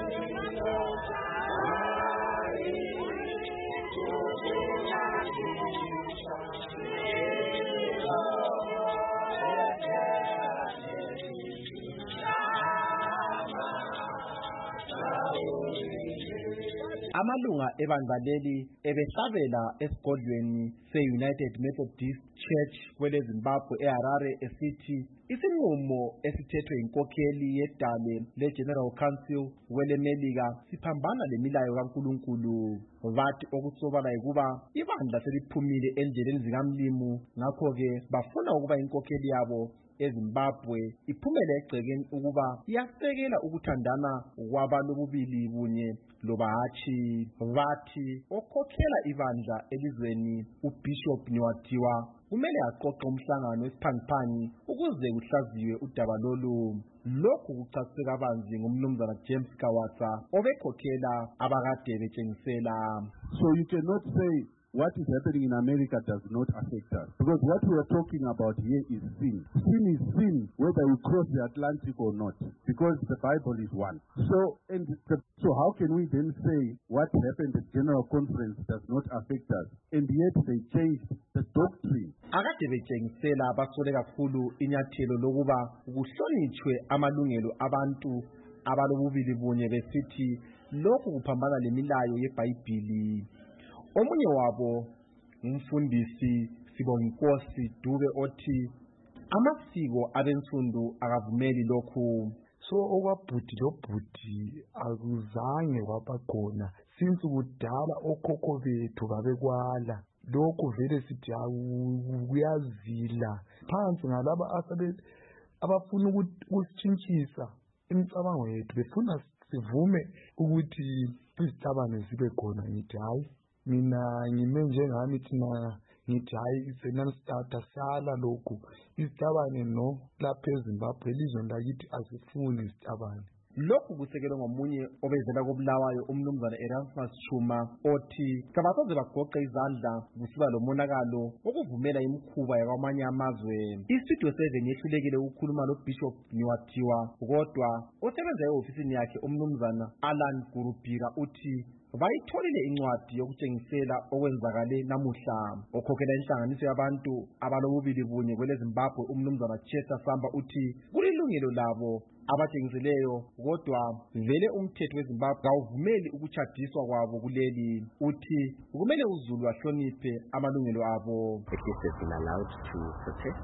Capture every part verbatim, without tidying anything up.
Amalunga ebandla leli ebehlabela esigodlweni se-United Methodist Church kwele Zimbabwe eHarare esithi isinqumo esithethwe inkokheli yedale le-General Council wele Melika siphambana lemilayo kaNkulunkulu. Bathi okusobala ukuba ibandla seliphumile endleleni zikaMlimu, ngakho-ke bafuna ukuba inkokheli yabo eZimbabwe iphumele egcekeni ukuba iyasekela ukuthandana kwabalobubili bunye loba hatshi. Bathi okhokhela ibandla elizweni uBishop Newatiwa kumele aqoqe umhlangano wesiphangiphangi ukuze kuhlaziywe udaba lolu. Lokhu kuchasiswe kabanzi ngumnumzana James Kawasa obekhokhela abakade betshengisela. So you cannot say what is happening in America does not affect us. Because what we are talking about here is sin. Sin is sin whether you cross the Atlantic or not. Because the Bible is one. So and the, so how can we then say what happened at General Conference does not affect us? And yet they changed the doctrine. Akade betshengisela basole kakhulu inyathelo lokuba kuhlonitshwe amalungelo abantu abalobubili bunye besithi lokhu kuphambana lemilayo yeBhayibhili. Omunye wabo umfundisi Sibonginkosi Dube othi amasiko abensundu akavumeli lokhu. So okwabhudi lobhudi akuzange kwabakhona since kudala okhokho bethu babekwala. Lokhu vele sithi kuyazila phansi ngalaba asabe abafuna ukusitshintshisa imicabango yethu, befuna sivume ukuthi izithabane zibe khona. Ngithi hayi, mina ngime njengami thina, ngithi hayi senani sithatha sala lokhu izithabane no lapha eZimbabwe elizweni lakithi asifuni izithabane. Lokhu kusekelwe ngomunye obezela kobulawayo umnumzana Erasmus Chuma othi kabasoze bagoqe izandla kusiba lomonakalo okuvumela imikhuba yakwamanye amazwe. Istudio seven yehlulekile ukukhuluma loBishop Newatiwa, kodwa osebenza ehofisini yakhe umnumzana Alan Gurubira uthi bayitholile incwadi yokutshengisela okwenzakale namuhla. Okhokhela inhlanganiso yabantu abalobubili bunye kwele Zimbabwe umnumzana Chester Samba uthi kulilungelo labo abatshengiseleyo, kodwa vele umthetho weZimbabwe awuvumeli ukutshadiswa kwabo kuleli. Uthi kumele uZulu ahloniphe amalungelo abo. At least they've been allowed to protest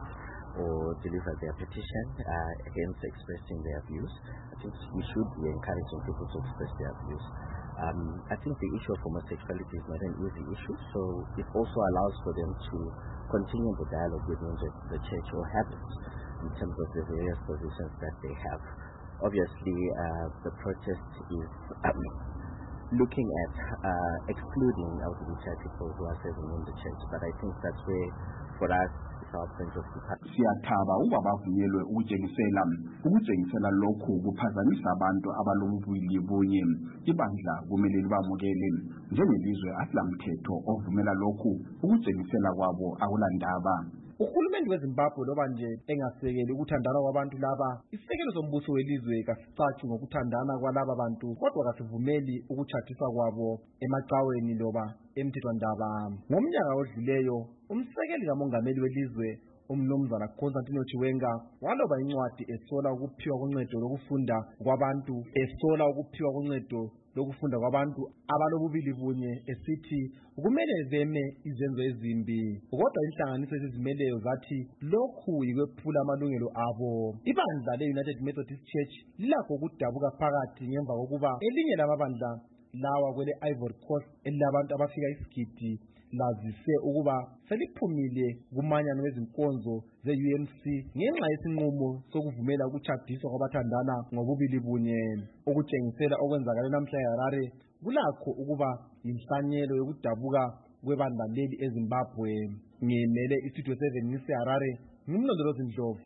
or deliver their petition uh, against expressing their views. I think we should be encouraging people to express their views. Um, I think the issue of homosexuality is not an easy issue, so it also allows for them to continue the dialogue within the, the church, or have it, in terms of the various positions that they have. Obviously, uh, the protest is um, looking at uh, excluding L G B T I people who are serving in the church, but I think that's where, for us, it's our point of departure. Siyathaba uba bavunyelwe ukutshengisela ukutshengisela lokhu kuphazamisa abantu abalobubili bunye. Ibandla kumele libamukele njengelizwe asilamthetho ovumela lokhu ukutshengisela kwabo akulandaba. Uhulumeni weZimbabwe loba nje engasekeli ukuthandana kwabantu laba, isekelo sombuso welizwe kasicaci ngokuthandana kwalaba bantu, kodwa kasivumeli ukutshadiswa kwabo emacaweni loba emthethwandaba. Ngomnyaka odluleyo umsekeli kamongameli welizwe umnumzana Constantino Chiwenga waloba incwadi esola ukuphiwa koncedo lokufunda kwabantu esola ukuphiwa koncedo lokufunda kwabantu abalobubili bunye esithi kumele beme izenzo ezimbi, kodwa inhlanganiso ezizimeleyo zathi lokhu yikwephula amalungelo abo. Ibandla le-United Methodist Church lilakho ukudabuka phakathi ngemva kokuba elinye lamabandla lawa kwele Ivory Coast elabantu abafika isigidi lazise ukuba seliphumile kumanyano wezinkonzo ze-U M C ngenxa yesinqumo sokuvumela ukutshadiswa kwabathandana ngobubili bunye. Ukutshengisela okwenzakala namhla eHarare kulakho ukuba inhlanyelo yokudabuka kwebandla leli eZimbabwe. Ngimele iStudio seven ngiseHarare, ngumlondolozi Ndlovu.